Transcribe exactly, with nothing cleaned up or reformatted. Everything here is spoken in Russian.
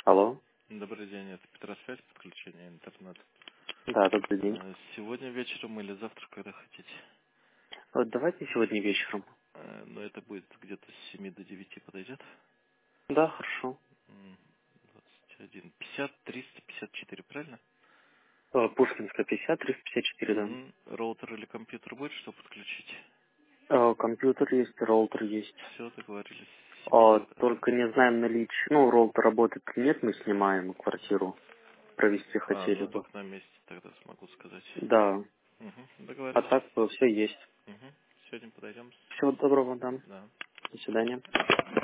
Алло. Добрый день, это Петросвязь, подключение интернет. Да, добрый день. Э, Сегодня вечером или завтра, когда хотите. Вот давайте сегодня вечером. Э, Но это будет где-то с семи до девяти подойдет. Да, хорошо. М, двадцать один, пятьдесят, триста пятьдесят четыре, правильно? Э, Пушкинская пятьдесят, триста пятьдесят четыре, да. Угу. Роутер или компьютер будет, что подключить? Э, Компьютер есть, роутер есть. Все, договорились. С семи А, тогда. только не знаем наличие. Ну, роутер работает или нет, мы снимаем квартиру. Провести А, хотели ну бы. так на месте тогда смогу сказать. Да. Угу. А Договорились. так все есть. Угу. Сегодня подойдем. Всего доброго, да. Да. До свидания.